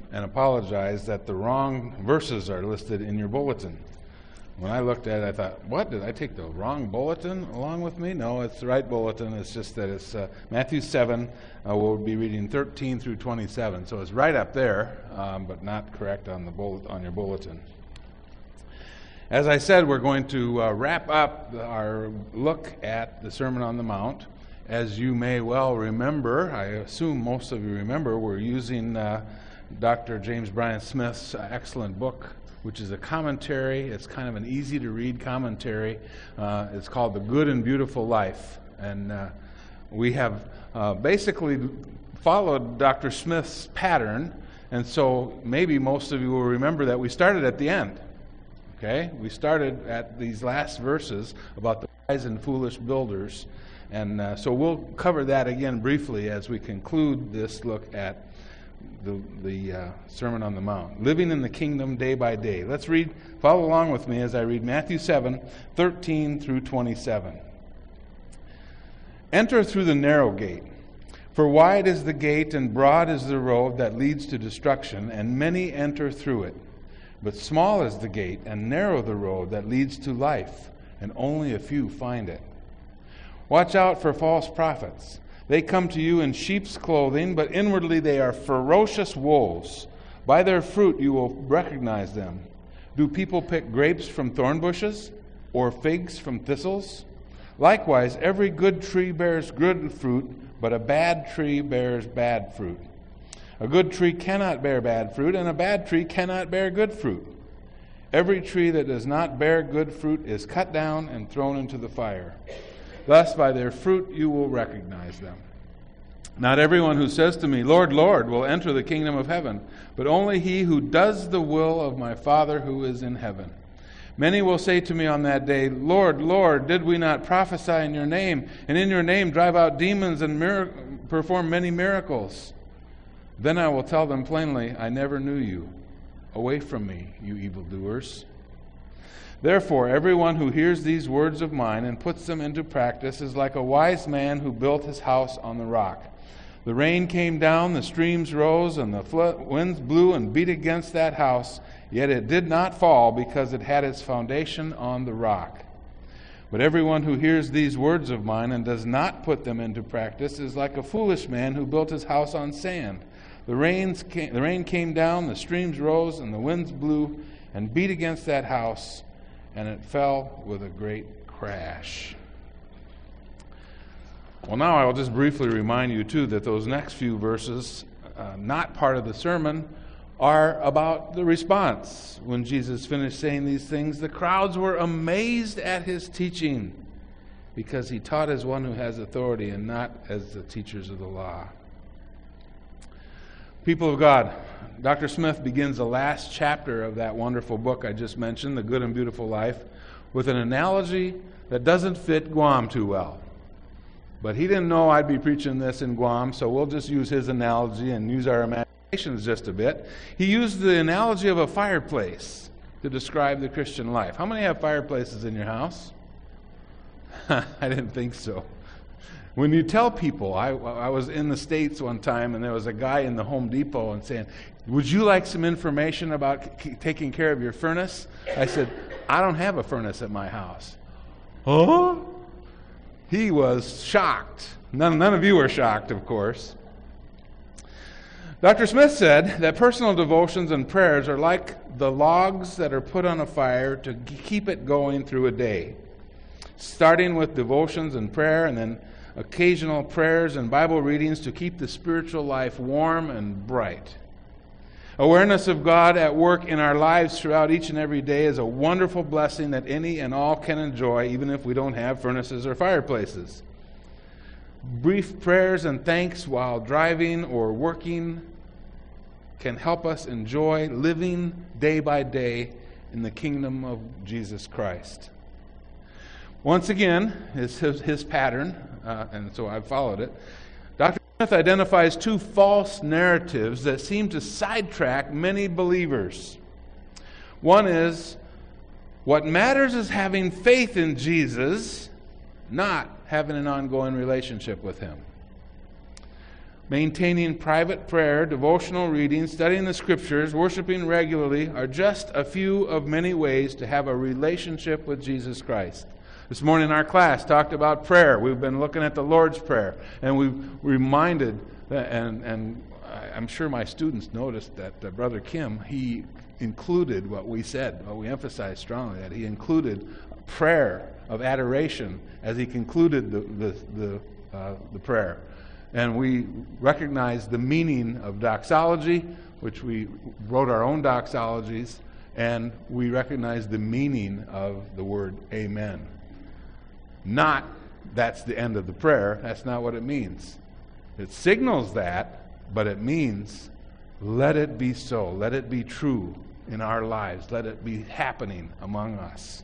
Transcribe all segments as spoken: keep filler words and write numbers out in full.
and apologize that the wrong verses are listed in your bulletin. When I looked at it, I thought, what, did I take the wrong bulletin along with me? No, it's the right bulletin. It's just that it's uh, Matthew seven. Uh, we'll be reading thirteen through twenty-seven. So it's right up there, um, but not correct on the bullet, on your bulletin. As I said, we're going to uh, wrap up our look at the Sermon on the Mount. As you may well remember, I assume most of you remember, we're using uh, Doctor James Bryan Smith's uh, excellent book, which is a commentary. It's kind of an easy-to-read commentary. Uh, it's called The Good and Beautiful Life. And uh, we have uh, basically followed Doctor Smith's pattern, and so maybe most of you will remember that we started at the end. Okay? We started at these last verses about the wise and foolish builders, and uh, so we'll cover that again briefly as we conclude this look at the, the uh, Sermon on the Mount. Living in the kingdom day by day. Let's read, follow along with me as I read Matthew seven, thirteen through twenty-seven. Enter through the narrow gate, for wide is the gate and broad is the road that leads to destruction, and many enter through it. But small is the gate and narrow the road that leads to life, and only a few find it. Watch out for false prophets. They come to you in sheep's clothing, but inwardly they are ferocious wolves. By their fruit you will recognize them. Do people pick grapes from thorn bushes, or figs from thistles? Likewise, every good tree bears good fruit, but a bad tree bears bad fruit. A good tree cannot bear bad fruit, and a bad tree cannot bear good fruit. Every tree that does not bear good fruit is cut down and thrown into the fire. Thus, by their fruit you will recognize them. Not everyone who says to me, Lord, Lord, will enter the kingdom of heaven, but only he who does the will of my Father who is in heaven. Many will say to me on that day, Lord, Lord, did we not prophesy in your name, and in your name drive out demons and mir- perform many miracles? Then I will tell them plainly, I never knew you. Away from me, you evildoers. Therefore, everyone who hears these words of mine and puts them into practice is like a wise man who built his house on the rock. The rain came down, the streams rose, and the flood, winds blew and beat against that house, yet it did not fall because it had its foundation on the rock. But everyone who hears these words of mine and does not put them into practice is like a foolish man who built his house on sand. The, rains came, the rain came down, the streams rose, and the winds blew and beat against that house, and it fell with a great crash. Well, now I will just briefly remind you, too, that those next few verses, uh, not part of the sermon, are about the response. When Jesus finished saying these things, the crowds were amazed at his teaching, because he taught as one who has authority and not as the teachers of the law. People of God, Doctor Smith begins the last chapter of that wonderful book I just mentioned, The Good and Beautiful Life, with an analogy that doesn't fit Guam too well. But he didn't know I'd be preaching this in Guam, so we'll just use his analogy and use our imaginations just a bit. He used the analogy of a fireplace to describe the Christian life. How many have fireplaces in your house? I didn't think so. When you tell people, I, I was in the States one time, and there was a guy in the Home Depot and saying, would you like some information about c- taking care of your furnace? I said, I don't have a furnace at my house. Huh? He was shocked. None, none of you were shocked, of course. Doctor Smith said that personal devotions and prayers are like the logs that are put on a fire to keep it going through a day. Starting with devotions and prayer, and then occasional prayers and Bible readings to keep the spiritual life warm and bright. Awareness of God at work in our lives throughout each and every day is a wonderful blessing that any and all can enjoy, even if we don't have furnaces or fireplaces. Brief prayers and thanks while driving or working can help us enjoy living day by day in the kingdom of Jesus Christ. Once again, is his, his pattern, uh, and so I've followed it. Doctor Smith identifies two false narratives that seem to sidetrack many believers. One is, what matters is having faith in Jesus, not having an ongoing relationship with him. maintaining private prayer, devotional reading, studying the Scriptures, worshiping regularly are just a few of many ways to have a relationship with Jesus Christ. This morning our class talked about prayer. We've been looking at the Lord's Prayer, and we've reminded, that, and, and I'm sure my students noticed that uh, Brother Kim, he included what we said, what we emphasized strongly, that he included prayer of adoration as he concluded the, the, the, uh, the prayer. And we recognize the meaning of doxology, which we wrote our own doxologies, and we recognize the meaning of the word amen. Not that's the end of the prayer. That's not what it means. It signals that, but it means let it be so. Let it be true in our lives. Let it be happening among us.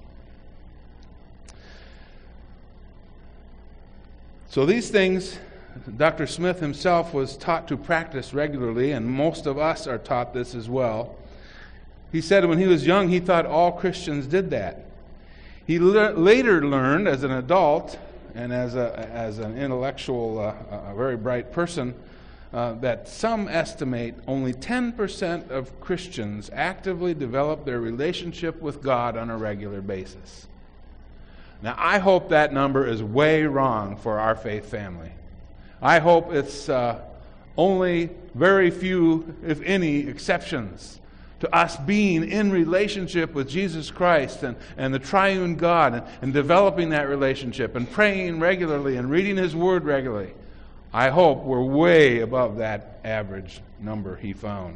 So these things Doctor Smith himself was taught to practice regularly, and most of us are taught this as well. He said when he was young, he thought all Christians did that. He le- later learned as an adult and as a as an intellectual, uh, a very bright person, uh, that some estimate only ten percent of Christians actively develop their relationship with God on a regular basis. Now, I hope that number is way wrong for our faith family. I hope it's uh, only very few, if any, exceptions to us being in relationship with Jesus Christ and, and the triune God and, and developing that relationship and praying regularly and reading His Word regularly. I hope we're way above that average number he found.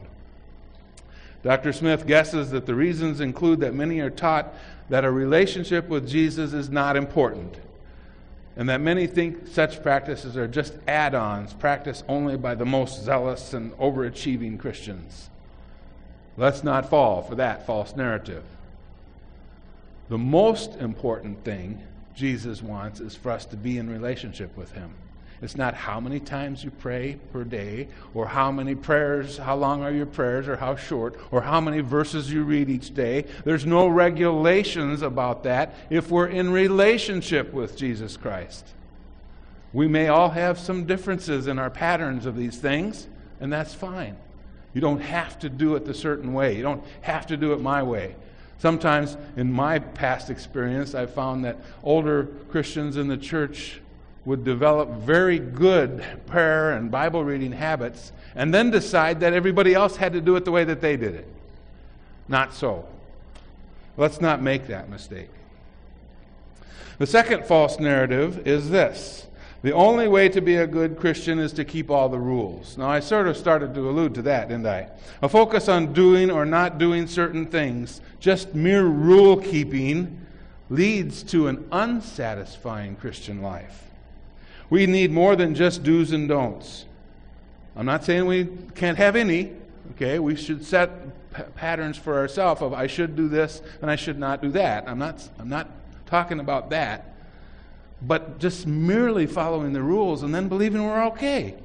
Doctor Smith guesses that the reasons include that many are taught that a relationship with Jesus is not important, and that many think such practices are just add-ons, practiced only by the most zealous and overachieving Christians. Let's not fall for that false narrative. The most important thing Jesus wants is for us to be in relationship with Him. It's not how many times you pray per day, or how many prayers, how long are your prayers, or how short, or how many verses you read each day. There's no regulations about that if we're in relationship with Jesus Christ. We may all have some differences in our patterns of these things, and that's fine. You don't have to do it the certain way. You don't have to do it my way. Sometimes in my past experience, I've found that older Christians in the church would develop very good prayer and Bible reading habits and then decide that everybody else had to do it the way that they did it. Not so. Let's not make that mistake. The second false narrative is this: the only way to be a good Christian is to keep all the rules. Now, I sort of started to allude to that, didn't I? A focus on doing or not doing certain things, just mere rule keeping, leads to an unsatisfying Christian life. We need more than just do's and don'ts. I'm not saying we can't have any. Okay, we should set p- patterns for ourselves of I should do this and I should not do that. I'm not. I'm not talking about that. But just merely following the rules and then believing we're okay.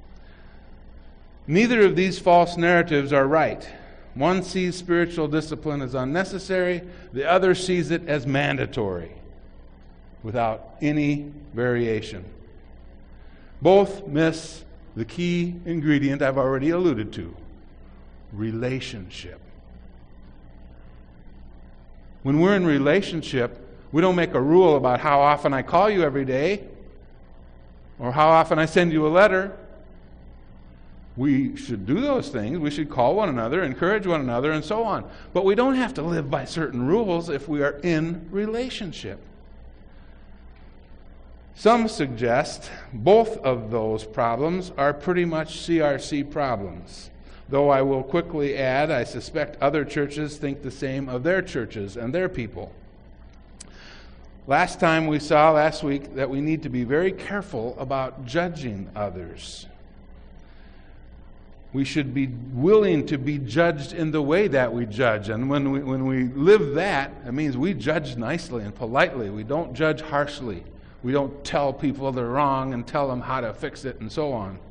Neither of these false narratives are right. One sees spiritual discipline as unnecessary. The other sees it as mandatory, without any variation. Both miss the key ingredient I've already alluded to: relationship. When we're in relationship, we don't make a rule about how often I call you every day or how often I send you a letter. We should do those things. We should call one another, encourage one another, and so on. But we don't have to live by certain rules if we are in relationship. Some suggest both of those problems are pretty much C R C problems. Though I will quickly add, I suspect other churches think the same of their churches and their people. Last time we saw last week that we need to be very careful about judging others. We should be willing to be judged in the way that we judge. And when we, when we live that, it means we judge nicely and politely. We don't judge harshly. We don't tell people they're wrong and tell them how to fix it and so on.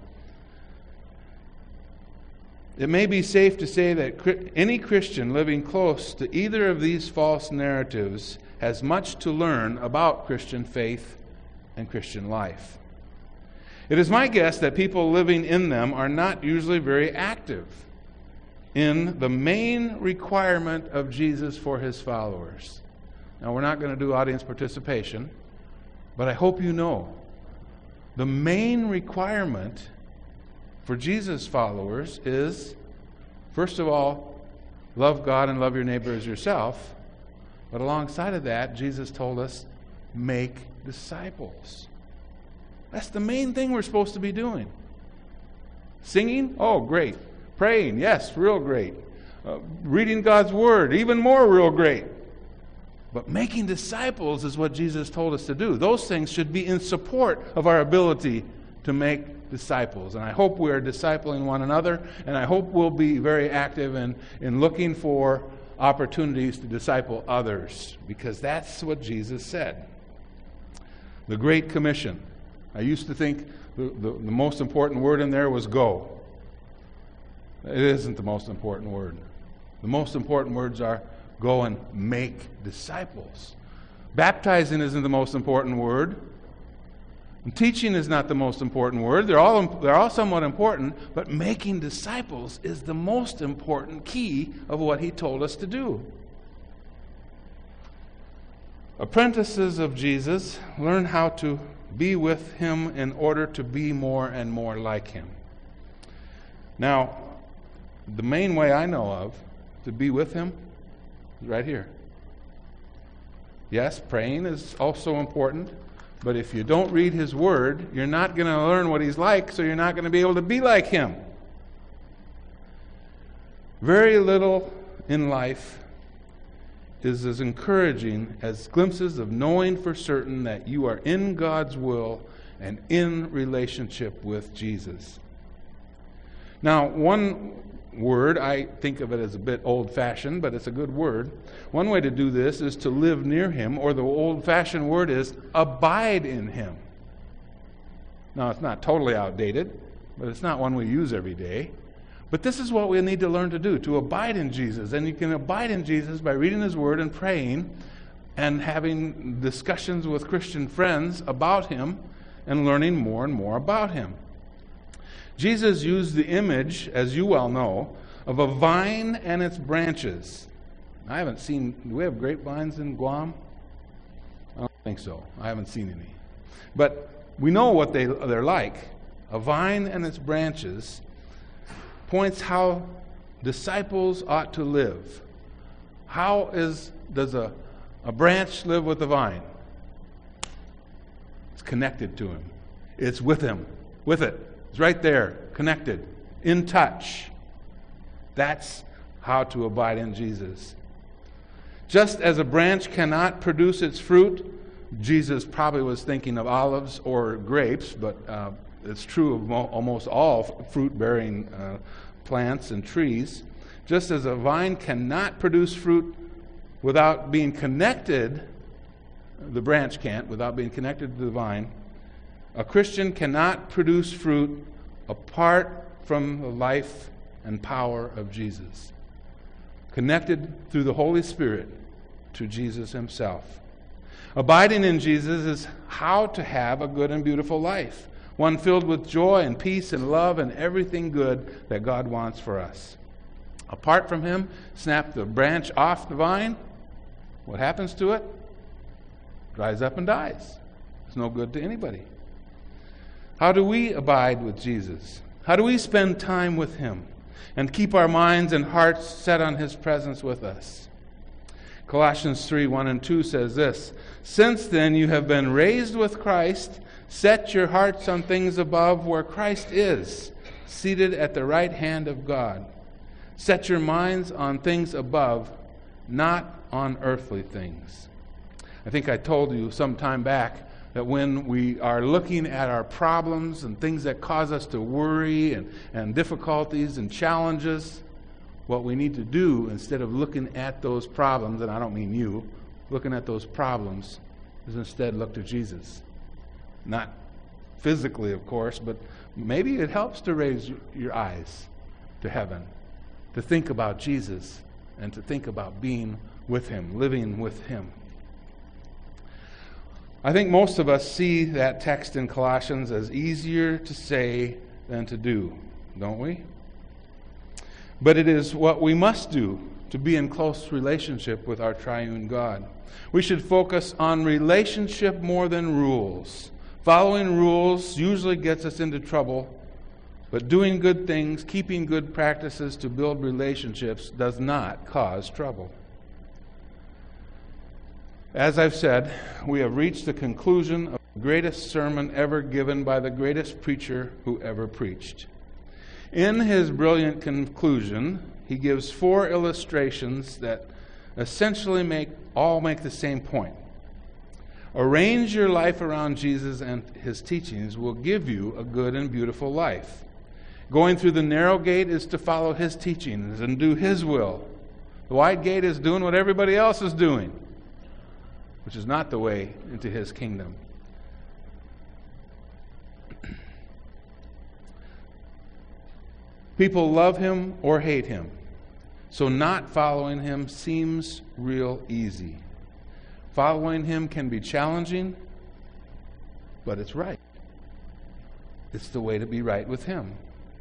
It may be safe to say that any Christian living close to either of these false narratives has much to learn about Christian faith and Christian life. It is my guess that people living in them are not usually very active in the main requirement of Jesus for his followers. Now, we're not going to do audience participation, but I hope you know the main requirement for Jesus' followers is, first of all, love God and love your neighbor as yourself. But alongside of that, Jesus told us, make disciples. That's the main thing we're supposed to be doing. Singing? Oh, great. Praying? Yes, real great. Uh, reading God's Word? Even more real great. But making disciples is what Jesus told us to do. Those things should be in support of our ability to make disciples. And I hope we're discipling one another, and I hope we'll be very active in, in looking for opportunities to disciple others, because that's what Jesus said. The Great Commission. I used to think the, the, the most important word in there was go. It isn't the most important word. The most important words are go and make disciples. Baptizing isn't the most important word. And teaching is not the most important word. They're all, they're all somewhat important, but making disciples is the most important key of what he told us to do. Apprentices of Jesus learn how to be with him in order to be more and more like him. Now, the main way I know of to be with him is right here. Yes, praying is also important, but if you don't read his word, you're not going to learn what he's like, so you're not going to be able to be like him. Very little in life is as encouraging as glimpses of knowing for certain that you are in God's will and in relationship with Jesus. Now, one word, I think of it as a bit old-fashioned, but it's a good word. One way to do this is to live near him, or the old-fashioned word is abide in him. Now, it's not totally outdated, but it's not one we use every day. But this is what we need to learn to do, to abide in Jesus. And you can abide in Jesus by reading his word and praying and having discussions with Christian friends about him and learning more and more about him. Jesus used the image, as you well know, of a vine and its branches. I haven't seen, do we have grapevines in Guam? I don't think so. I haven't seen any. But we know what they, they're like. A vine and its branches points how disciples ought to live. How is does a, a branch live with the vine? It's connected to him. It's with him, with it. It's right there, connected, in touch. That's how to abide in Jesus. Just as a branch cannot produce its fruit, Jesus probably was thinking of olives or grapes, but uh, it's true of mo- almost all fruit-bearing uh, plants and trees. Just as a vine cannot produce fruit without being connected, the branch can't, without being connected to the vine, a Christian cannot produce fruit apart from the life and power of Jesus, connected through the Holy Spirit to Jesus himself. Abiding in Jesus is how to have a good and beautiful life, one filled with joy and peace and love and everything good that God wants for us. Apart from him, snap the branch off the vine, what happens to it? Dries up and dies. It's no good to anybody. How do we abide with Jesus? How do we spend time with him and keep our minds and hearts set on his presence with us? Colossians three, one and two says this, "Since then you have been raised with Christ, set your hearts on things above where Christ is, seated at the right hand of God. Set your minds on things above, not on earthly things." I think I told you some time back that when we are looking at our problems and things that cause us to worry and, and difficulties and challenges, what we need to do instead of looking at those problems, and I don't mean you, looking at those problems, is instead look to Jesus. Not physically, of course, but maybe it helps to raise your eyes to heaven, to think about Jesus and to think about being with him, living with him. I think most of us see that text in Colossians as easier to say than to do, don't we? But it is what we must do to be in close relationship with our triune God. We should focus on relationship more than rules. Following rules usually gets us into trouble, but doing good things, keeping good practices to build relationships does not cause trouble. As I've said, we have reached the conclusion of the greatest sermon ever given by the greatest preacher who ever preached. In his brilliant conclusion, he gives four illustrations that essentially make all make the same point. Arrange your life around Jesus and his teachings will give you a good and beautiful life. Going through the narrow gate is to follow his teachings and do his will. The wide gate is doing what everybody else is doing, which is not the way into his kingdom. People love him or hate him, so not following him seems real easy. Following him can be challenging, but it's right. It's the way to be right with him.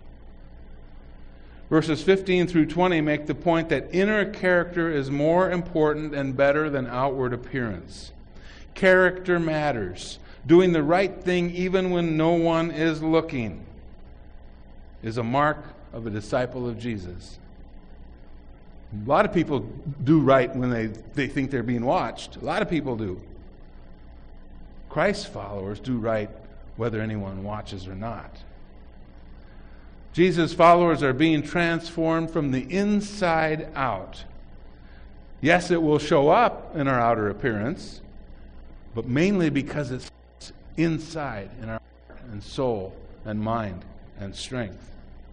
Verses fifteen through twenty make the point that inner character is more important and better than outward appearance. Character matters. Doing the right thing even when no one is looking is a mark of a disciple of Jesus. A lot of people do right when they, they think they're being watched. A lot of people do. Christ's followers do right whether anyone watches or not. Jesus' followers are being transformed from the inside out. Yes, it will show up in our outer appearance, but mainly because it's inside in our heart and soul and mind and strength.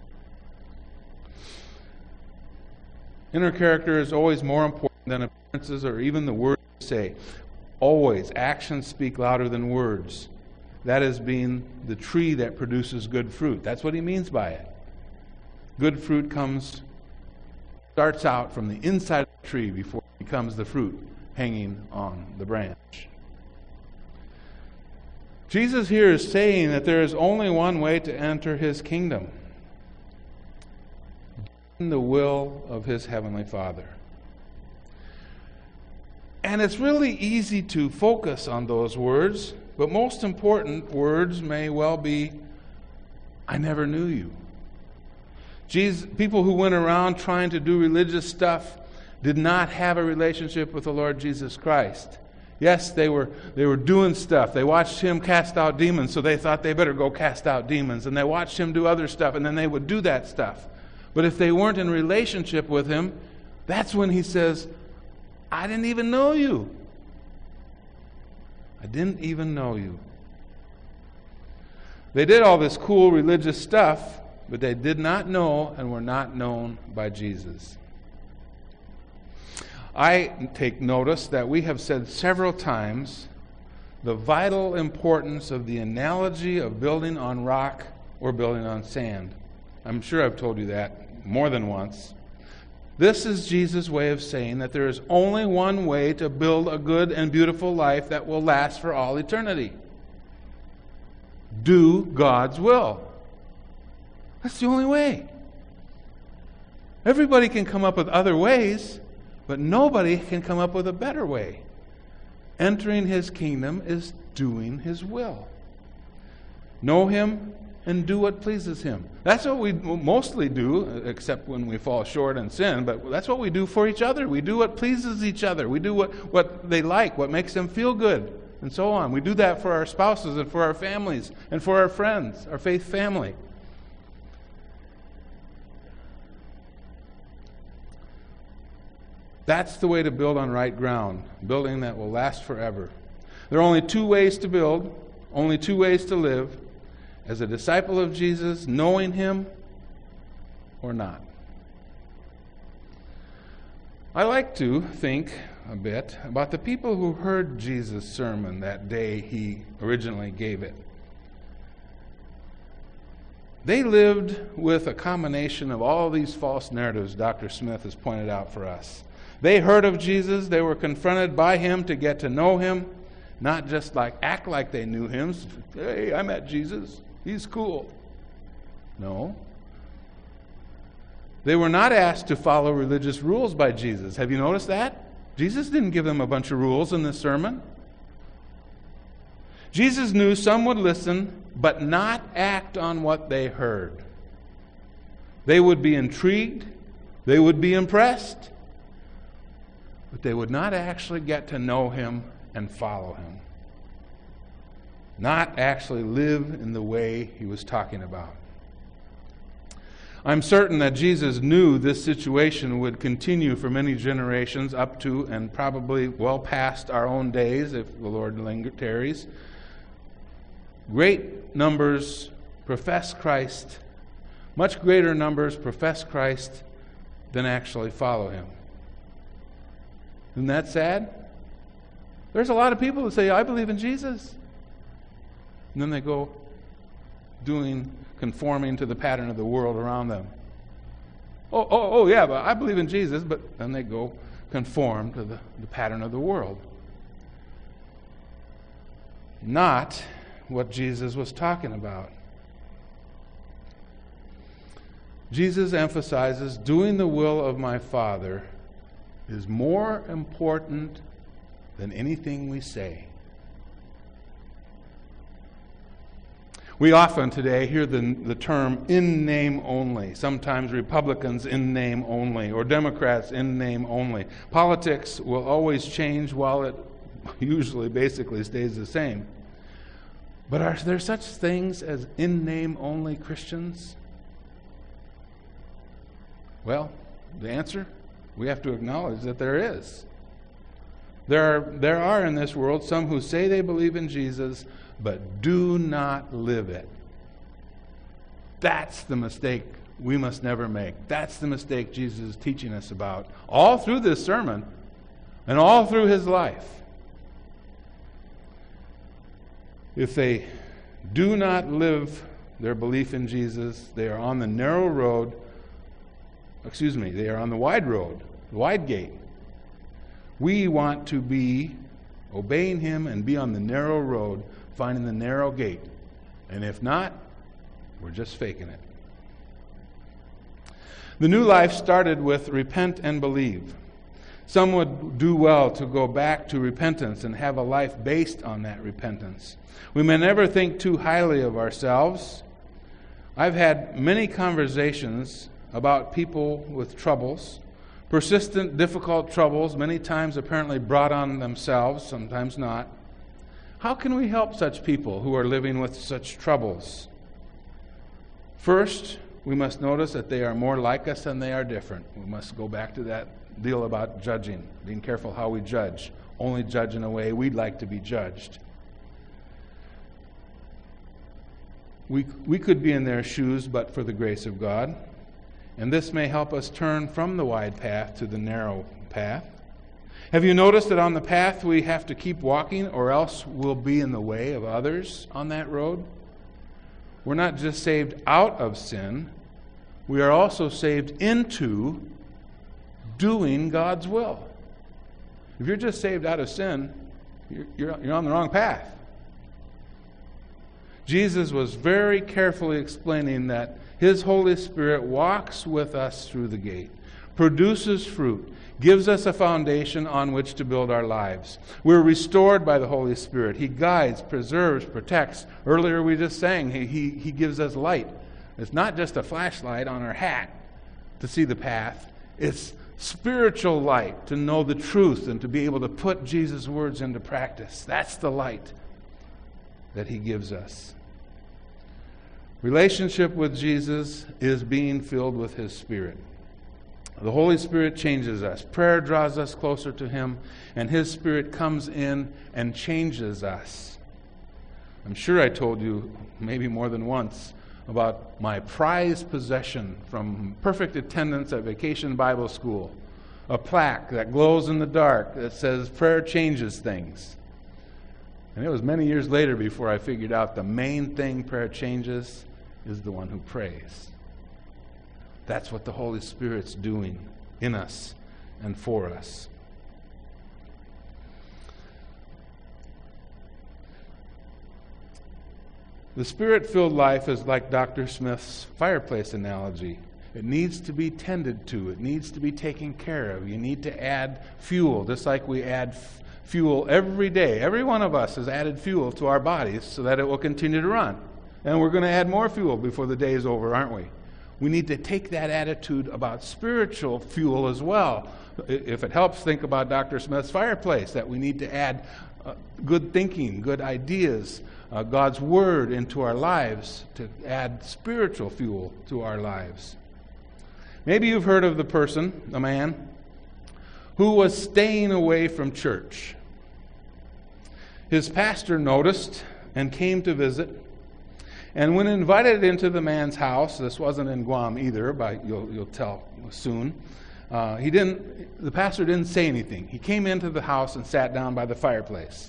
Inner character is always more important than appearances or even the words we say. Always, actions speak louder than words. That is being the tree that produces good fruit. That's what he means by it. Good fruit comes, starts out from the inside of the tree before it becomes the fruit hanging on the branch. Jesus here is saying that there is only one way to enter his kingdom: doing the will of his heavenly Father. And it's really easy to focus on those words, but most important words may well be, I never knew you. Jesus, people who went around trying to do religious stuff did not have a relationship with the Lord Jesus Christ. Yes, they were they were doing stuff. They watched him cast out demons, so they thought they better go cast out demons. And they watched him do other stuff, and then they would do that stuff. But if they weren't in relationship with him, that's when he says, I didn't even know you. I didn't even know you. They did all this cool religious stuff, but they did not know and were not known by Jesus. I take notice that we have said several times the vital importance of the analogy of building on rock or building on sand. I'm sure I've told you that more than once. This is Jesus' way of saying that there is only one way to build a good and beautiful life that will last for all eternity. Do God's will. That's the only way. Everybody can come up with other ways, but nobody can come up with a better way. Entering his kingdom is doing his will. Know him and do what pleases him. That's what we mostly do, except when we fall short and sin, but that's what we do for each other. We do what pleases each other. We do what, what they like, what makes them feel good, and so on. We do that for our spouses and for our families and for our friends, our faith family. That's the way to build on right ground, building that will last forever. There are only two ways to build, only two ways to live: as a disciple of Jesus, knowing him, or not. I like to think a bit about the people who heard Jesus' sermon that day he originally gave it. They lived with a combination of all these false narratives Doctor Smith has pointed out for us. They heard of Jesus, they were confronted by him to get to know him, not just like act like they knew him. Hey, I met Jesus. He's cool. No. They were not asked to follow religious rules by Jesus. Have you noticed that? Jesus didn't give them a bunch of rules in this sermon. Jesus knew some would listen, but not act on what they heard. They would be intrigued, they would be impressed, but they would not actually get to know him and follow him. Not actually live in the way he was talking about. I'm certain that Jesus knew this situation would continue for many generations, up to and probably well past our own days, if the Lord tarries. Great numbers profess Christ, much greater numbers profess Christ than actually follow him. Isn't that sad? There's a lot of people that say, I believe in Jesus. And then they go doing, conforming to the pattern of the world around them. Oh, oh, oh yeah, but I believe in Jesus, but then they go conform to the, the pattern of the world. Not what Jesus was talking about. Jesus emphasizes doing the will of my Father is more important than anything we say. We often today hear the, the term in name only. Sometimes Republicans in name only, or Democrats in name only. Politics will always change while it usually basically stays the same. But are there such things as in name only Christians? Well, the answer, we have to acknowledge that there is. There are, there are in this world some who say they believe in Jesus, but do not live it. That's the mistake we must never make. That's the mistake Jesus is teaching us about all through this sermon and all through his life. If they do not live their belief in Jesus, they are on the narrow road, excuse me, they are on the wide road, the wide gate. We want to be obeying him and be on the narrow road, finding the narrow gate. And if not, we're just faking it. The new life started with repent and believe. Some would do well to go back to repentance and have a life based on that repentance. We may never think too highly of ourselves. I've had many conversations about people with troubles, persistent, difficult troubles, many times apparently brought on themselves, sometimes not. How can we help such people who are living with such troubles? First, we must notice that they are more like us than they are different. We must go back to that deal about judging, being careful how we judge. Only judge in a way we'd like to be judged. We, we could be in their shoes but for the grace of God. And this may help us turn from the wide path to the narrow path. Have you noticed that on the path we have to keep walking, or else we'll be in the way of others on that road? We're not just saved out of sin, we are also saved into doing God's will. If you're just saved out of sin, you're, you're, you're on the wrong path. Jesus was very carefully explaining that his Holy Spirit walks with us through the gate, produces fruit, gives us a foundation on which to build our lives. We're restored by the Holy Spirit. He guides, preserves, protects. Earlier we just sang, he, he, he gives us light. It's not just a flashlight on our hat to see the path. It's spiritual light to know the truth and to be able to put Jesus' words into practice. That's the light that he gives us. Relationship with Jesus is being filled with his Spirit. The Holy Spirit changes us. Prayer draws us closer to him, and his Spirit comes in and changes us. I'm sure I told you maybe more than once about my prized possession from perfect attendance at Vacation Bible School, a plaque that glows in the dark that says prayer changes things. And it was many years later before I figured out the main thing prayer changes is the one who prays. That's what the Holy Spirit's doing in us and for us. The Spirit-filled life is like Doctor Smith's fireplace analogy. It needs to be tended to. It needs to be taken care of. You need to add fuel, just like we add f- fuel every day. Every one of us has added fuel to our bodies so that it will continue to run. And we're going to add more fuel before the day is over, aren't we? We need to take that attitude about spiritual fuel as well. If it helps, think about Doctor Smith's fireplace, that we need to add uh, good thinking, good ideas, uh, God's Word into our lives to add spiritual fuel to our lives. Maybe you've heard of the person, the man, who was staying away from church. His pastor noticed and came to visit. And when invited into the man's house, this wasn't in Guam either, but you'll, you'll tell soon, uh, he didn't. The pastor didn't say anything. He came into the house and sat down by the fireplace.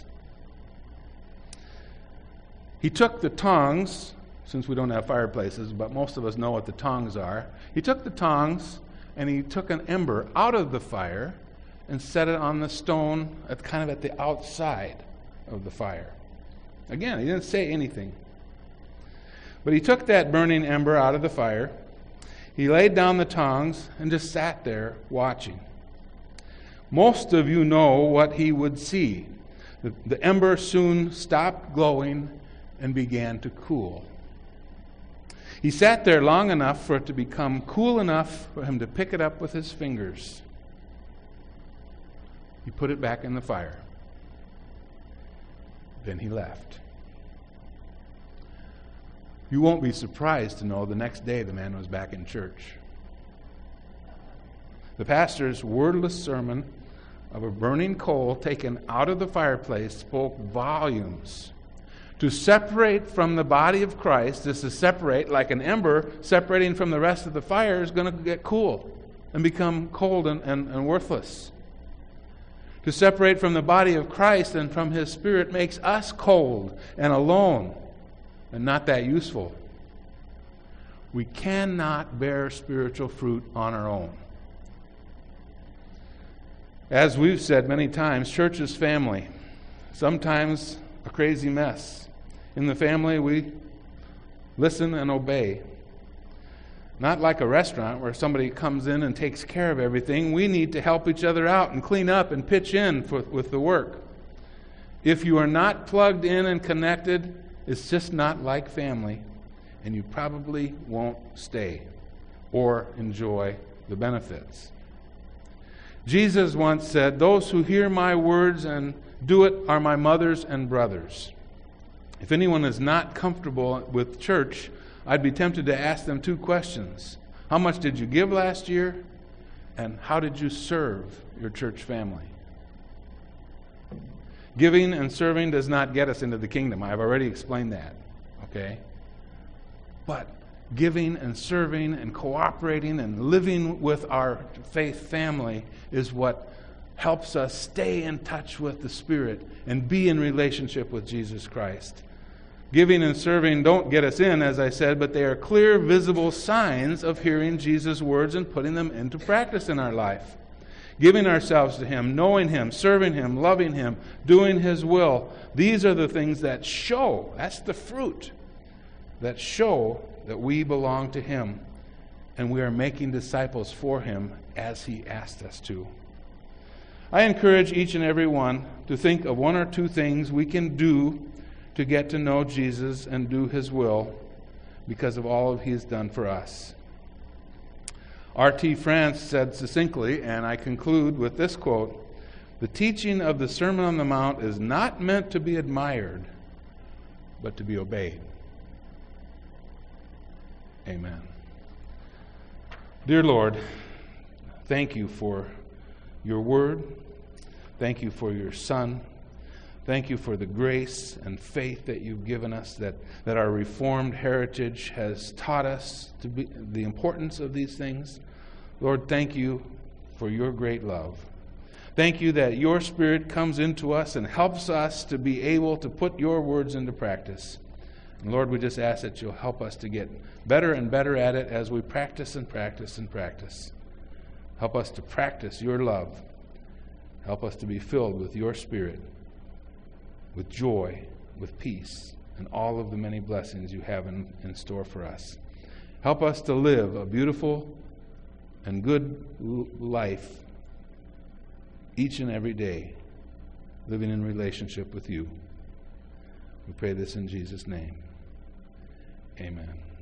He took the tongs, since we don't have fireplaces, but most of us know what the tongs are. He took the tongs and he took an ember out of the fire and set it on the stone at kind of at the outside of the fire. Again, he didn't say anything. But he took that burning ember out of the fire, he laid down the tongs, and just sat there watching. Most of you know what he would see. The, the ember soon stopped glowing and began to cool. He sat there long enough for it to become cool enough for him to pick it up with his fingers. He put it back in the fire. Then he left. You won't be surprised to know the next day the man was back in church. The pastor's wordless sermon of a burning coal taken out of the fireplace spoke volumes. To separate from the body of Christ, this is separate like an ember separating from the rest of the fire, is going to get cool and become cold and, and, and worthless. To separate from the body of Christ and from His Spirit makes us cold and alone and not that useful. We cannot bear spiritual fruit on our own. As we've said many times, church is family. Sometimes a crazy mess. In the family, we listen and obey. Not like a restaurant where somebody comes in and takes care of everything. We need to help each other out and clean up and pitch in for, with the work. If you are not plugged in and connected, it's just not like family, and you probably won't stay or enjoy the benefits. Jesus once said, "Those who hear my words and do it are my mothers and brothers." If anyone is not comfortable with church, I'd be tempted to ask them two questions. How much did you give last year? And how did you serve your church family? Giving and serving does not get us into the kingdom. I've already explained that. Okay? But giving and serving and cooperating and living with our faith family is what helps us stay in touch with the Spirit and be in relationship with Jesus Christ. Giving and serving don't get us in, as I said, but they are clear, visible signs of hearing Jesus' words and putting them into practice in our life. Giving ourselves to Him, knowing Him, serving Him, loving Him, doing His will. These are the things that show, that's the fruit, that show that we belong to Him and we are making disciples for Him as He asked us to. I encourage each and every one to think of one or two things we can do to get to know Jesus and do His will because of all He has done for us. R T France said succinctly, and I conclude with this quote, "The teaching of the Sermon on the Mount is not meant to be admired, but to be obeyed." Amen. Dear Lord, thank You for Your Word. Thank You for Your Son. Thank You for the grace and faith that You've given us, that, that our Reformed heritage has taught us to be the importance of these things. Lord, thank You for Your great love. Thank You that Your Spirit comes into us and helps us to be able to put Your words into practice. And Lord, we just ask that You'll help us to get better and better at it as we practice and practice and practice. Help us to practice Your love. Help us to be filled with Your Spirit, with joy, with peace, and all of the many blessings you have in, in store for us. Help us to live a beautiful and good l- life each and every day, living in relationship with you. We pray this in Jesus' name. Amen.